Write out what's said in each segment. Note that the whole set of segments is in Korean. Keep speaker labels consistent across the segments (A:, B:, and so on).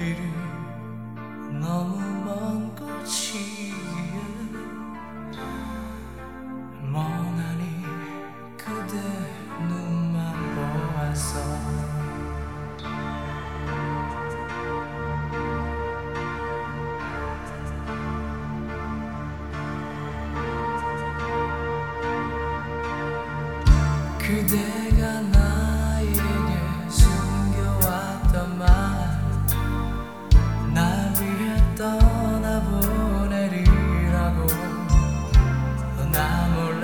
A: 길은 너무 먼 곳이기에 멍하니 그대 눈만 보았어. 그대가 나에게 숨겨왔던 말, 날 위해 떠나보내리라고 나 몰래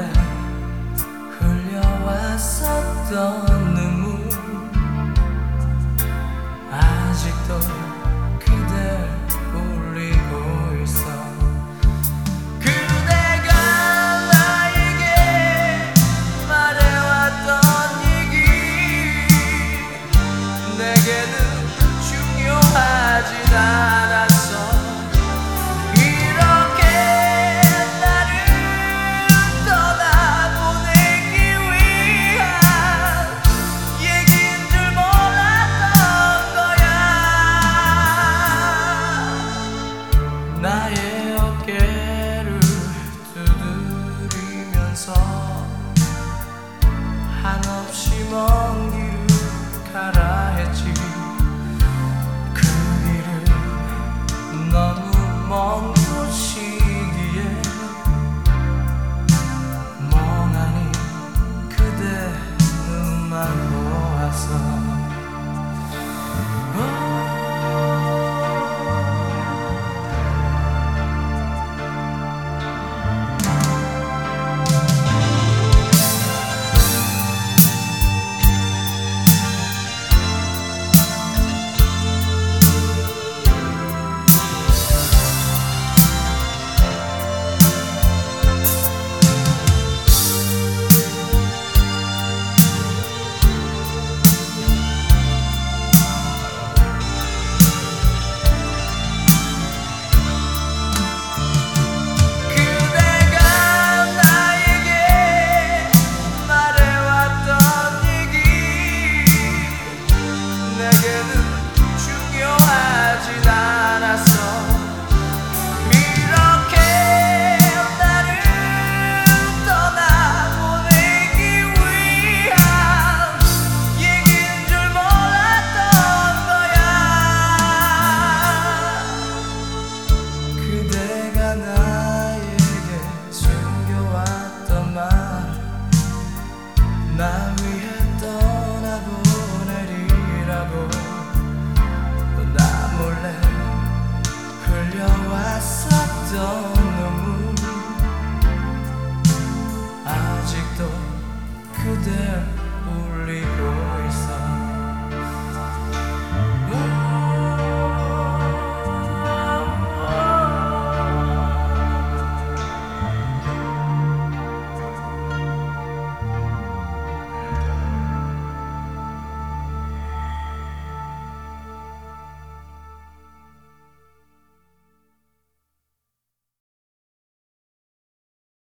A: 흘려왔었던 눈물, 아직도 그댈 울리고 있어. 내게는 중요하진 않았어. 이렇게 나를 떠나보내기 위한 얘긴 줄 몰랐던 거야. 나의 어깨를 두드리면서 한없이 먼 길을 가라 했지. 그 길은 너무 먼 곳이기에 멍하니 그대 눈만 보았어. 내게는